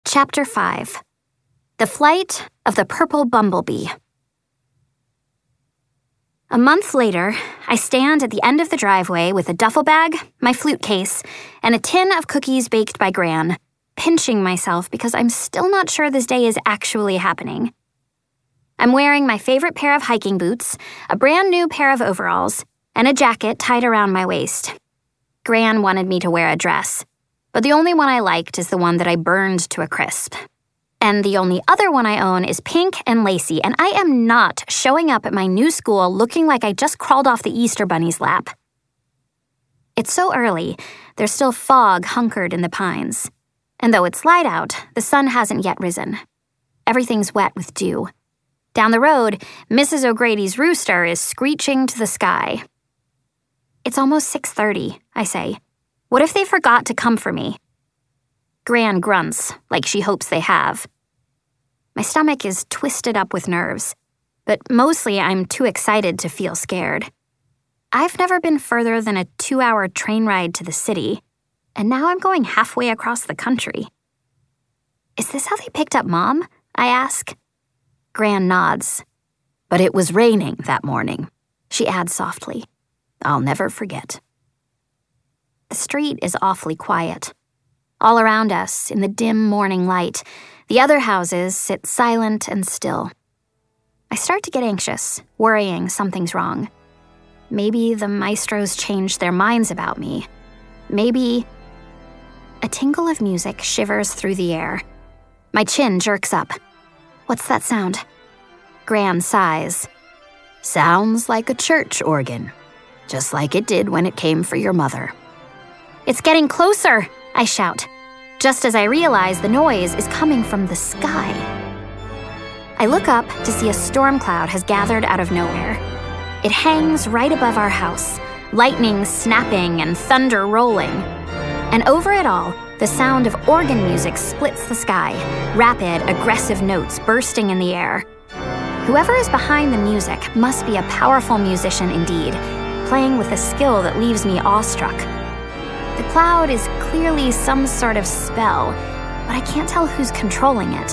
Chapter 5. The Flight of the Purple Bumblebee. A month later, I stand at the end of the driveway with a duffel bag, my flute case, and a tin of cookies baked by Gran, pinching myself because I'm still not sure this day is actually happening. I'm wearing my favorite pair of hiking boots, a brand new pair of overalls, and a jacket tied around my waist. Gran wanted me to wear a dress, but the only one I liked is the one that I burned to a crisp. And the only other one I own is pink and lacy, and I am not showing up at my new school looking like I just crawled off the Easter Bunny's lap. It's so early, there's still fog hunkered in the pines. And though it's light out, the sun hasn't yet risen. Everything's wet with dew. Down the road, Mrs. O'Grady's rooster is screeching to the sky. It's almost 6:30, I say. What if they forgot to come for me? Gran grunts, like she hopes they have. My stomach is twisted up with nerves, but mostly I'm too excited to feel scared. I've never been further than a 2-hour train ride to the city, and now I'm going halfway across the country. Is this how they picked up Mom? I ask. Gran nods. But it was raining that morning, she adds softly. I'll never forget. The street is awfully quiet. All around us, in the dim morning light, the other houses sit silent and still. I start to get anxious, worrying something's wrong. Maybe the maestros changed their minds about me. Maybe... A tinkle of music shivers through the air. My chin jerks up. What's that sound? Gran sighs. Sounds like a church organ, just like it did when it came for your mother. It's getting closer, I shout, just as I realize the noise is coming from the sky. I look up to see a storm cloud has gathered out of nowhere. It hangs right above our house, lightning snapping and thunder rolling. And over it all, the sound of organ music splits the sky, rapid, aggressive notes bursting in the air. Whoever is behind the music must be a powerful musician indeed, playing with a skill that leaves me awestruck. The cloud is clearly some sort of spell, but I can't tell who's controlling it.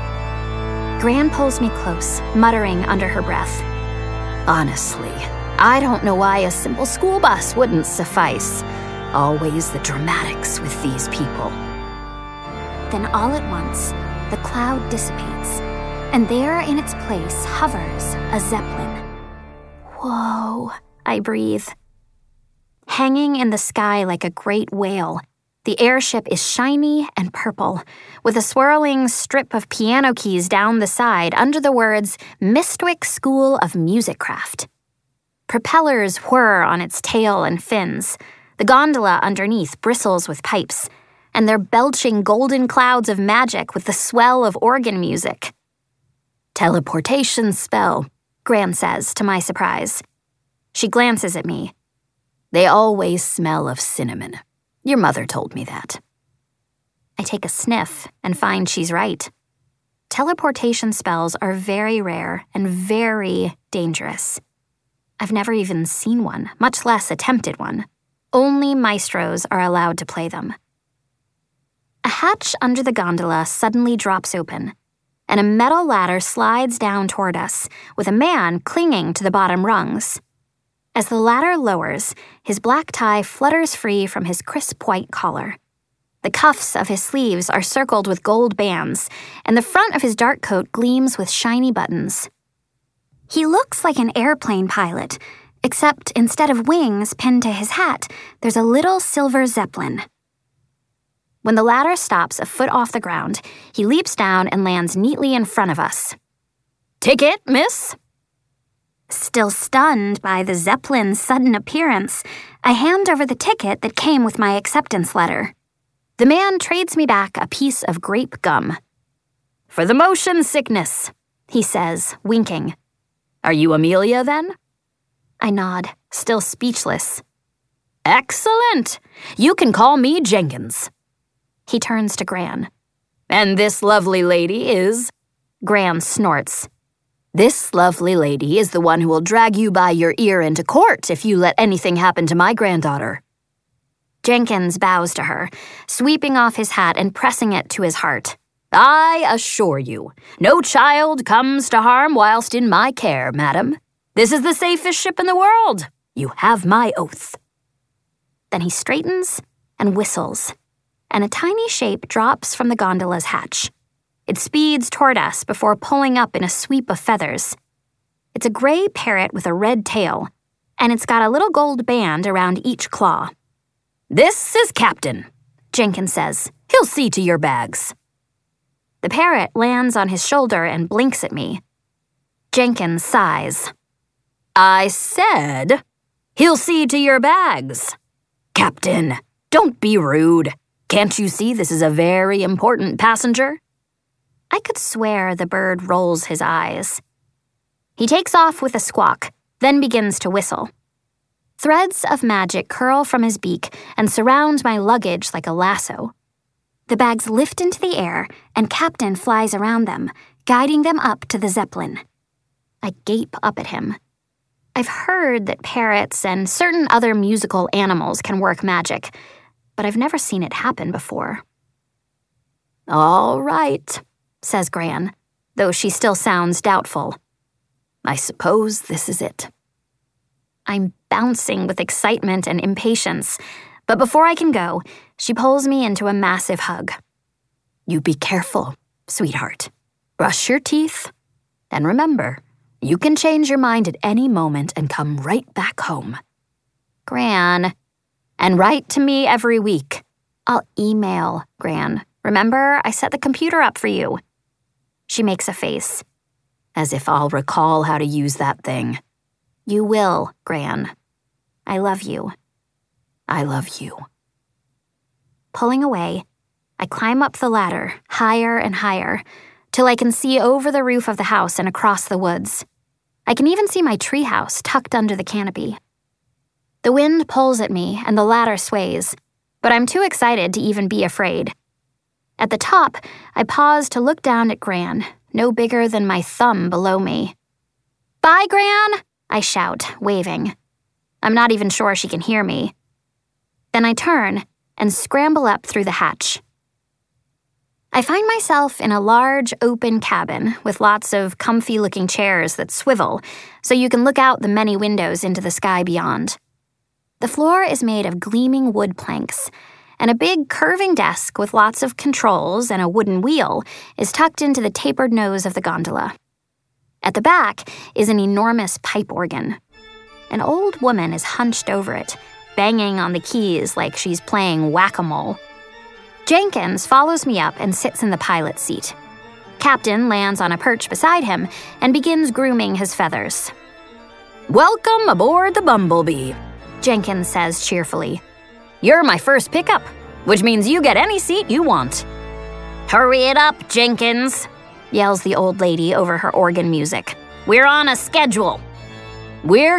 Gran pulls me close, muttering under her breath. Honestly, I don't know why a simple school bus wouldn't suffice. Always the dramatics with these people. Then all at once, the cloud dissipates, and there in its place hovers a zeppelin. Whoa, I breathe. Hanging in the sky like a great whale, the airship is shiny and purple, with a swirling strip of piano keys down the side under the words Mistwick School of Musicraft. Propellers whir on its tail and fins. The gondola underneath bristles with pipes, and they're belching golden clouds of magic with the swell of organ music. Teleportation spell, Gran says, to my surprise. She glances at me. They always smell of cinnamon. Your mother told me that. I take a sniff and find she's right. Teleportation spells are very rare and very dangerous. I've never even seen one, much less attempted one. Only maestros are allowed to play them. A hatch under the gondola suddenly drops open, and a metal ladder slides down toward us, with a man clinging to the bottom rungs. As the ladder lowers, his black tie flutters free from his crisp white collar. The cuffs of his sleeves are circled with gold bands, and the front of his dark coat gleams with shiny buttons. He looks like an airplane pilot, except instead of wings pinned to his hat, there's a little silver zeppelin. When the ladder stops a foot off the ground, he leaps down and lands neatly in front of us. Ticket, miss? Still stunned by the zeppelin's sudden appearance, I hand over the ticket that came with my acceptance letter. The man trades me back a piece of grape gum. For the motion sickness, he says, winking. Are you Amelia, then? I nod, still speechless. Excellent! You can call me Jenkins. He turns to Gran. And this lovely lady is... Gran snorts. This lovely lady is the one who will drag you by your ear into court if you let anything happen to my granddaughter. Jenkins bows to her, sweeping off his hat and pressing it to his heart. I assure you, no child comes to harm whilst in my care, madam. This is the safest ship in the world. You have my oath." Then he straightens and whistles, and a tiny shape drops from the gondola's hatch. It speeds toward us before pulling up in a sweep of feathers. It's a gray parrot with a red tail, and it's got a little gold band around each claw. "This is Captain," Jenkins says. "He'll see to your bags." The parrot lands on his shoulder and blinks at me. Jenkins sighs. "I said, he'll see to your bags. Captain, don't be rude. Can't you see this is a very important passenger?" I could swear the bird rolls his eyes. He takes off with a squawk, then begins to whistle. Threads of magic curl from his beak and surround my luggage like a lasso. The bags lift into the air, and Captain flies around them, guiding them up to the Zeppelin. I gape up at him. I've heard that parrots and certain other musical animals can work magic, but I've never seen it happen before. "All right," says Gran, though she still sounds doubtful. "I suppose this is it." I'm bouncing with excitement and impatience, but before I can go, she pulls me into a massive hug. "You be careful, sweetheart. Brush your teeth. And remember, you can change your mind at any moment and come right back home." Gran. "And write to me every week." "I'll email, Gran. Remember, I set the computer up for you." She makes a face. "As if I'll recall how to use that thing." "You will, Gran. I love you." "I love you." Pulling away, I climb up the ladder, higher and higher, till I can see over the roof of the house and across the woods. I can even see my treehouse tucked under the canopy. The wind pulls at me and the ladder sways, but I'm too excited to even be afraid. At the top, I pause to look down at Gran, no bigger than my thumb below me. "Bye, Gran!" I shout, waving. I'm not even sure she can hear me. Then I turn and scramble up through the hatch. I find myself in a large, open cabin with lots of comfy-looking chairs that swivel, so you can look out the many windows into the sky beyond. The floor is made of gleaming wood planks, and a big curving desk with lots of controls and a wooden wheel is tucked into the tapered nose of the gondola. At the back is an enormous pipe organ. An old woman is hunched over it, banging on the keys like she's playing whack-a-mole. Jenkins follows me up and sits in the pilot's seat. Captain lands on a perch beside him and begins grooming his feathers. "Welcome aboard the Bumblebee," Jenkins says cheerfully. "You're my first pickup, which means you get any seat you want." "Hurry it up, Jenkins," yells the old lady over her organ music. "We're on a schedule." We're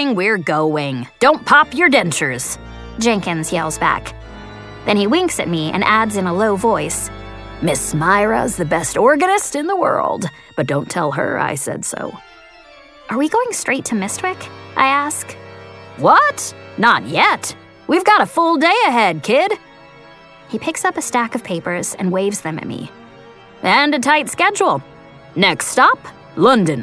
going. Don't pop your dentures," Jenkins yells back. Then he winks at me and adds in a low voice, "Miss Myra's the best organist in the world, but don't tell her I said so." "Are we going straight to Mistwick?" I ask. "What? Not yet. We've got a full day ahead, kid." He picks up a stack of papers and waves them at me. "And a tight schedule. Next stop, London."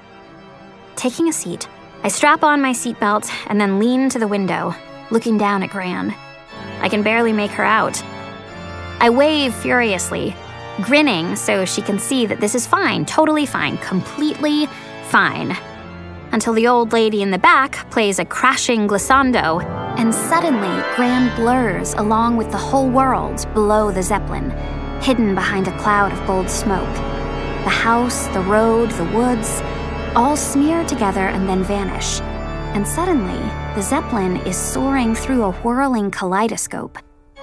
Taking a seat, I strap on my seatbelt and then lean to the window, looking down at Gran. I can barely make her out. I wave furiously, grinning so she can see that this is fine, totally fine, completely fine. Until the old lady in the back plays a crashing glissando, and suddenly Gran blurs along with the whole world below the Zeppelin, hidden behind a cloud of gold smoke. The house, the road, the woods, all smear together and then vanish. And suddenly, the Zeppelin is soaring through a whirling kaleidoscope.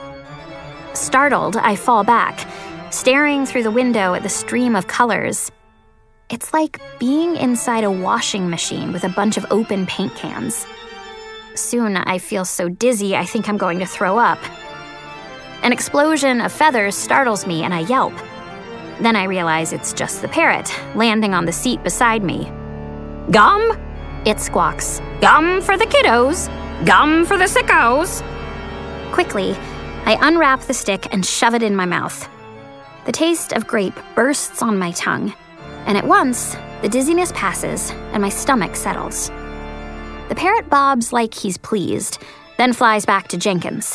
Startled, I fall back, staring through the window at the stream of colors. It's like being inside a washing machine with a bunch of open paint cans. Soon, I feel so dizzy I think I'm going to throw up. An explosion of feathers startles me and I yelp. Then I realize it's just the parrot, landing on the seat beside me. "Gum?" It squawks. "Gum for the kiddos. Gum for the sickos." Quickly, I unwrap the stick and shove it in my mouth. The taste of grape bursts on my tongue, and at once, the dizziness passes and my stomach settles. The parrot bobs like he's pleased, then flies back to Jenkins.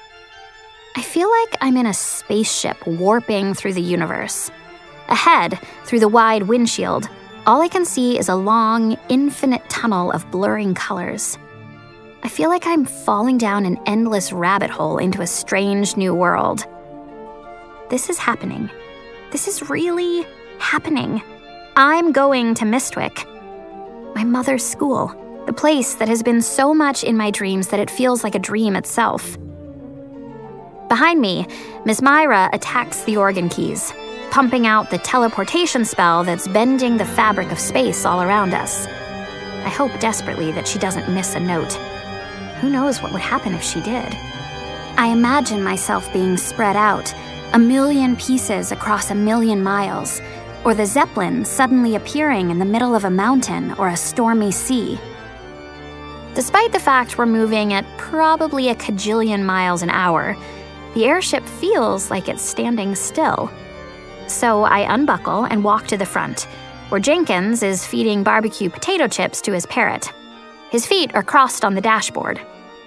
I feel like I'm in a spaceship warping through the universe. Ahead, through the wide windshield, all I can see is a long, infinite tunnel of blurring colors. I feel like I'm falling down an endless rabbit hole into a strange new world. This is happening. This is really happening. I'm going to Mistwick. My mother's school, the place that has been so much in my dreams that it feels like a dream itself. Behind me, Miss Myra attacks the organ keys, pumping out the teleportation spell that's bending the fabric of space all around us. I hope desperately that she doesn't miss a note. Who knows what would happen if she did? I imagine myself being spread out, 1,000,000 pieces across 1,000,000 miles, or the Zeppelin suddenly appearing in the middle of a mountain or a stormy sea. Despite the fact we're moving at probably a cajillion miles an hour, the airship feels like it's standing still. So I unbuckle and walk to the front, where Jenkins is feeding barbecue potato chips to his parrot. His feet are crossed on the dashboard.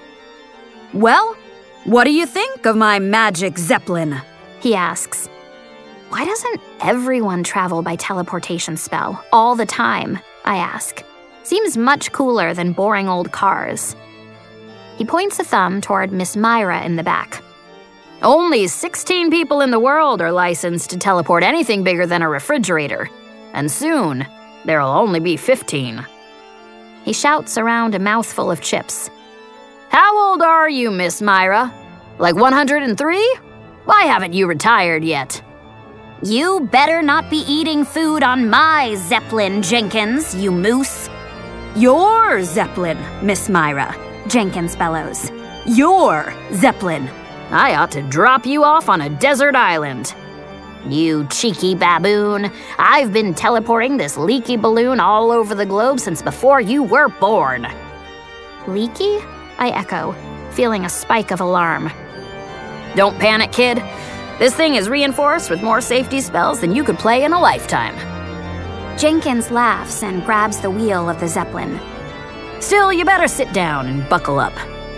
Well, what do you think of my magic Zeppelin? He asks. Why doesn't everyone travel by teleportation spell all the time? I ask. Seems much cooler than boring old cars. He points a thumb toward Miss Myra in the back. Only 16 people in the world are licensed to teleport anything bigger than a refrigerator. And soon, there'll only be 15. He shouts around a mouthful of chips. How old are you, Miss Myra? Like 103? Why haven't you retired yet? You better not be eating food on my Zeppelin, Jenkins, you moose. Your Zeppelin, Miss Myra, Jenkins bellows. Your Zeppelin. I ought to drop you off on a desert island. You cheeky baboon. I've been teleporting this leaky balloon all over the globe since before you were born. Leaky? I echo, feeling a spike of alarm. Don't panic, kid. This thing is reinforced with more safety spells than you could play in a lifetime. Jenkins laughs and grabs the wheel of the Zeppelin. Still, you better sit down and buckle up.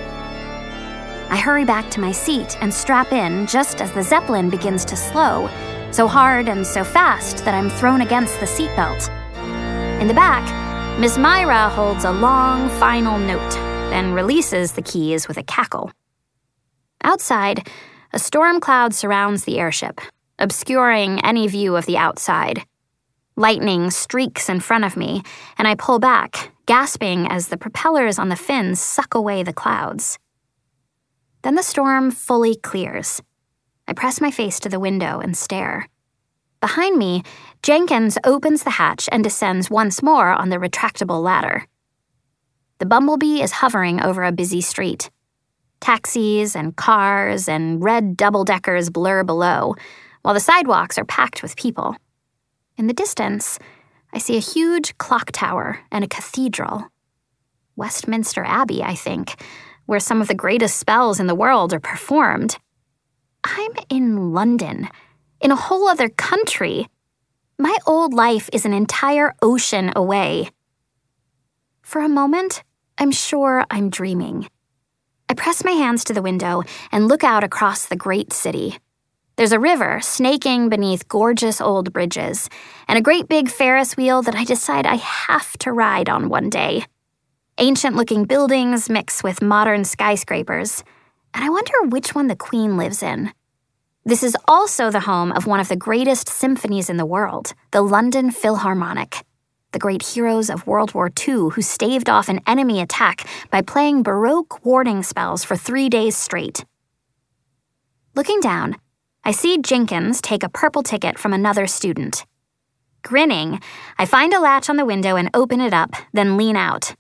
I hurry back to my seat and strap in just as the Zeppelin begins to slow, so hard and so fast that I'm thrown against the seatbelt. In the back, Miss Myra holds a long final note, then releases the keys with a cackle. Outside, a storm cloud surrounds the airship, obscuring any view of the outside. Lightning streaks in front of me, and I pull back, gasping as the propellers on the fins suck away the clouds. Then the storm fully clears. I press my face to the window and stare. Behind me, Jenkins opens the hatch and descends once more on the retractable ladder. The Bumblebee is hovering over a busy street. Taxis and cars and red double-deckers blur below, while the sidewalks are packed with people. In the distance, I see a huge clock tower and a cathedral. Westminster Abbey, I think, where some of the greatest spells in the world are performed. I'm in London, in a whole other country. My old life is an entire ocean away. For a moment, I'm sure I'm dreaming. I press my hands to the window and look out across the great city. There's a river snaking beneath gorgeous old bridges, and a great big Ferris wheel that I decide I have to ride on one day. Ancient-looking buildings mix with modern skyscrapers, and I wonder which one the Queen lives in. This is also the home of one of the greatest symphonies in the world, the London Philharmonic, the great heroes of World War II who staved off an enemy attack by playing Baroque warding spells for 3 days straight. Looking down, I see Jenkins take a purple ticket from another student. Grinning, I find a latch on the window and open it up, then lean out.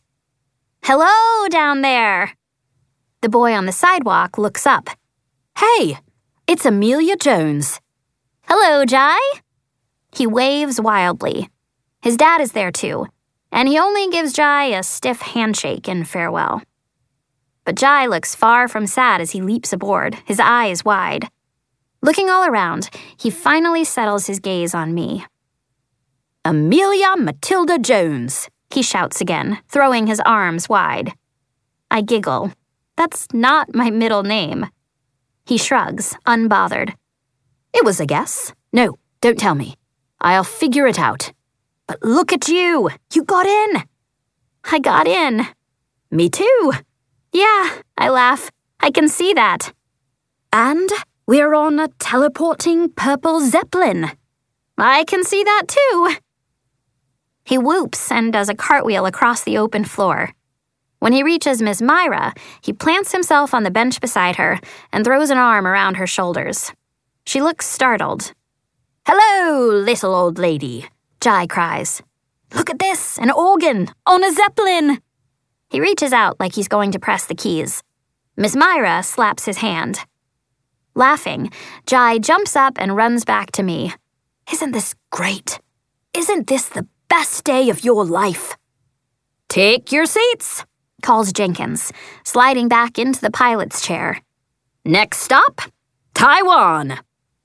Hello, down there! The boy on the sidewalk looks up. Hey, it's Amelia Jones. Hello, Jai. He waves wildly. His dad is there too, and he only gives Jai a stiff handshake in farewell. But Jai looks far from sad as he leaps aboard, his eyes wide. Looking all around, he finally settles his gaze on me. "Amelia Matilda Jones," he shouts again, throwing his arms wide. I giggle. That's not my middle name. He shrugs, unbothered. "It was a guess. No, don't tell me. I'll figure it out. But look at you! You got in!" I got in. "Me too." "Yeah," I laugh. "I can see that." "And we're on a teleporting purple Zeppelin." "I can see that too." He whoops and does a cartwheel across the open floor. When he reaches Miss Myra, he plants himself on the bench beside her and throws an arm around her shoulders. She looks startled. "Hello, little old lady," Jai cries. "Look at this, an organ on a Zeppelin." He reaches out like he's going to press the keys. Miss Myra slaps his hand. Laughing, Jai jumps up and runs back to me. "Isn't this great? Isn't this the best day of your life?" "Take your seats," calls Jenkins, sliding back into the pilot's chair. "Next stop, Taiwan."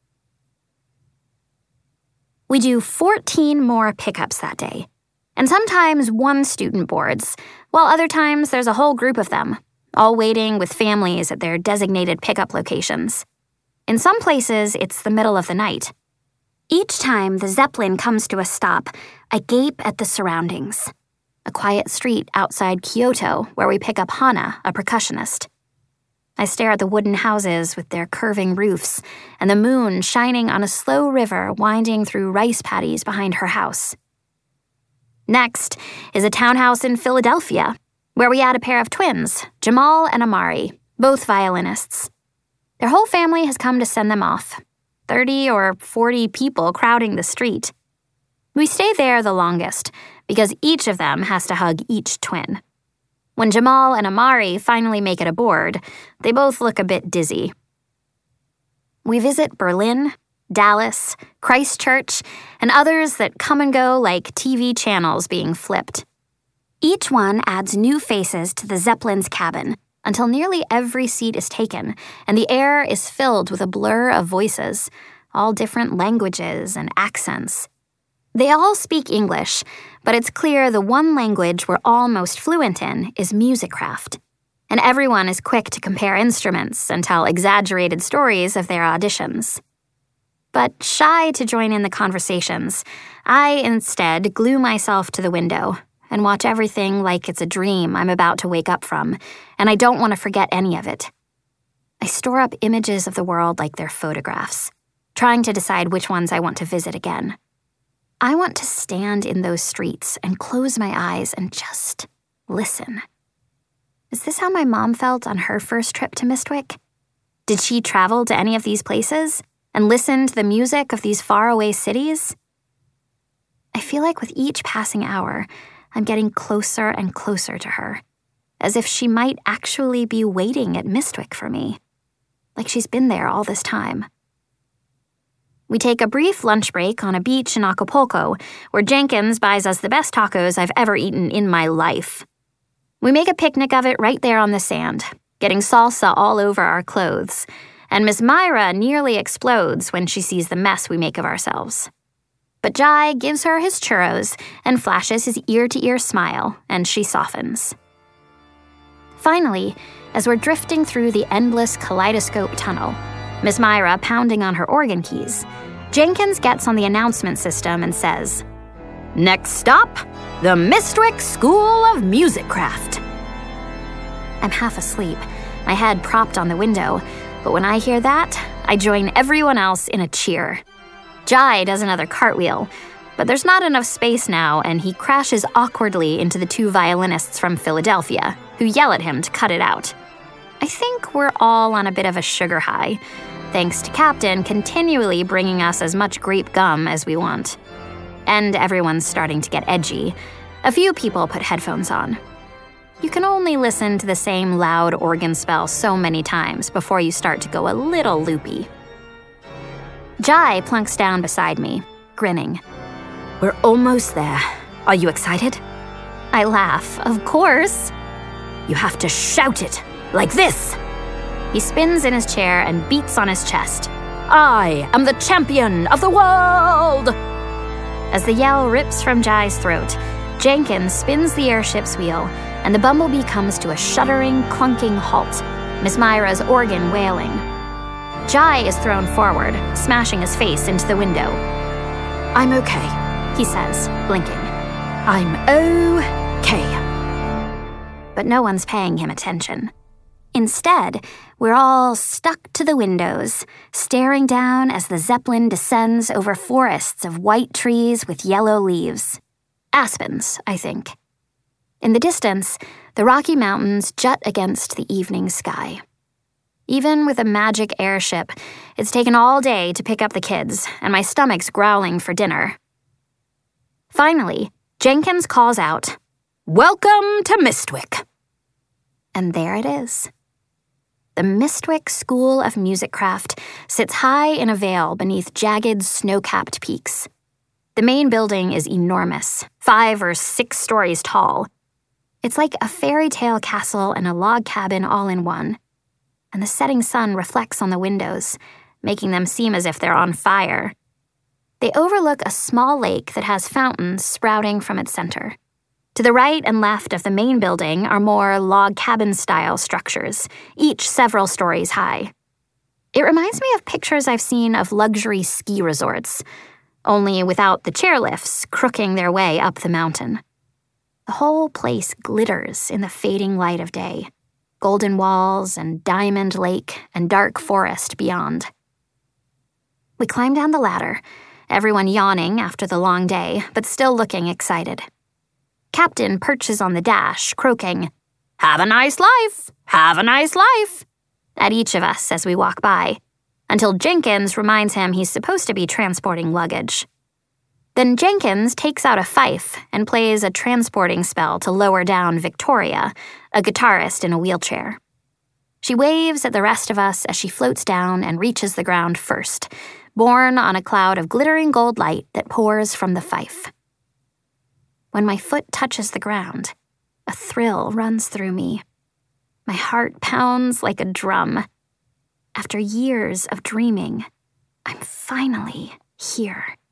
We do 14 more pickups that day, and sometimes one student boards, while other times there's a whole group of them, all waiting with families at their designated pickup locations. In some places, it's the middle of the night. Each time the Zeppelin comes to a stop, I gape at the surroundings. A quiet street outside Kyoto where we pick up Hana, a percussionist. I stare at the wooden houses with their curving roofs and the moon shining on a slow river winding through rice paddies behind her house. Next is a townhouse in Philadelphia, where we add a pair of twins, Jamal and Amari, both violinists. Their whole family has come to send them off, 30 or 40 people crowding the street. We stay there the longest, because each of them has to hug each twin. When Jamal and Amari finally make it aboard, they both look a bit dizzy. We visit Berlin, Dallas, Christchurch, and others that come and go like TV channels being flipped. Each one adds new faces to the Zeppelin's cabin until nearly every seat is taken, and the air is filled with a blur of voices, all different languages and accents. They all speak English, but it's clear the one language we're all most fluent in is musicraft. And everyone is quick to compare instruments and tell exaggerated stories of their auditions. But shy to join in the conversations, I instead glue myself to the window and watch everything like it's a dream I'm about to wake up from, and I don't want to forget any of it. I store up images of the world like they're photographs, trying to decide which ones I want to visit again. I want to stand in those streets and close my eyes and just listen. Is this how my mom felt on her first trip to Mistwick? Did she travel to any of these places and listen to the music of these faraway cities? I feel like with each passing hour, I'm getting closer and closer to her, as if she might actually be waiting at Mistwick for me, like she's been there all this time. We take a brief lunch break on a beach in Acapulco, where Jenkins buys us the best tacos I've ever eaten in my life. We make a picnic of it right there on the sand, getting salsa all over our clothes, and Miss Myra nearly explodes when she sees the mess we make of ourselves. But Jai gives her his churros and flashes his ear-to-ear smile, and she softens. Finally, as we're drifting through the endless kaleidoscope tunnel, Miss Myra pounding on her organ keys, Jenkins gets on the announcement system and says, "Next stop, the Mistwick School of Musicraft." I'm half asleep, my head propped on the window, but when I hear that, I join everyone else in a cheer. Jai does another cartwheel, but there's not enough space now, and he crashes awkwardly into the two violinists from Philadelphia, who yell at him to cut it out. I think we're all on a bit of a sugar high, thanks to Captain continually bringing us as much grape gum as we want. And everyone's starting to get edgy. A few people put headphones on. You can only listen to the same loud organ spell so many times before you start to go a little loopy. Jai plunks down beside me, grinning. "We're almost there. Are you excited?" I laugh, of course. "You have to shout it, like this." He spins in his chair and beats on his chest. I am the champion of the world! As the yell rips from Jai's throat, Jenkins spins the airship's wheel, and the bumblebee comes to a shuddering, clunking halt, Miss Myra's organ wailing. Jai is thrown forward, smashing his face into the window. I'm okay, he says, blinking. I'm okay. But no one's paying him attention. Instead, we're all stuck to the windows, staring down as the Zeppelin descends over forests of white trees with yellow leaves. Aspens, I think. In the distance, the Rocky Mountains jut against the evening sky. Even with a magic airship, it's taken all day to pick up the kids, and my stomach's growling for dinner. Finally, Jenkins calls out, "Welcome to Mistwick!" And there it is. The Mistwick School of Musicraft sits high in a vale beneath jagged, snow-capped peaks. The main building is enormous, 5 or 6 stories tall. It's like a fairy tale castle and a log cabin all in one. And the setting sun reflects on the windows, making them seem as if they're on fire. They overlook a small lake that has fountains sprouting from its center. To the right and left of the main building are more log cabin-style structures, each several stories high. It reminds me of pictures I've seen of luxury ski resorts, only without the chairlifts crooking their way up the mountain. The whole place glitters in the fading light of day, golden walls and diamond lake and dark forest beyond. We climb down the ladder, everyone yawning after the long day, but still looking excited. Captain perches on the dash, croaking, "Have a nice life! Have a nice life!" at each of us as we walk by, until Jenkins reminds him he's supposed to be transporting luggage. Then Jenkins takes out a fife and plays a transporting spell to lower down Victoria, a guitarist in a wheelchair. She waves at the rest of us as she floats down and reaches the ground first, borne on a cloud of glittering gold light that pours from the fife. When my foot touches the ground, a thrill runs through me. My heart pounds like a drum. After years of dreaming, I'm finally here.